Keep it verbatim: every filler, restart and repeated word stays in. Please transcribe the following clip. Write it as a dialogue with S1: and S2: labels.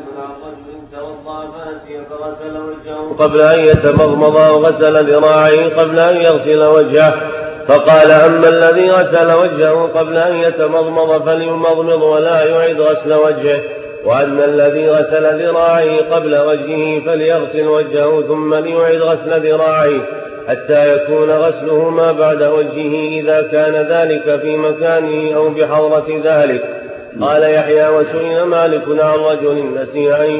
S1: عن رجل توضأ فنسي فغسل وجهه قبل أن يتمضمض وغسل ذراعيه قبل أن يغسل وجهه، فقال: أما الذي غسل وجهه قبل أن يتمضمض فليمضمض ولا يعيد غسل وجهه، وأما الذي غسل ذراعيه قبل وجهه فليغسل وجهه ثم ليعيد غسل ذراعيه حتى يكون غسله ما بعد وجهه إذا كان ذلك في مكانه أو بحضرة ذلك. قال يحيى: وسئل مالك عن رجل نسي أن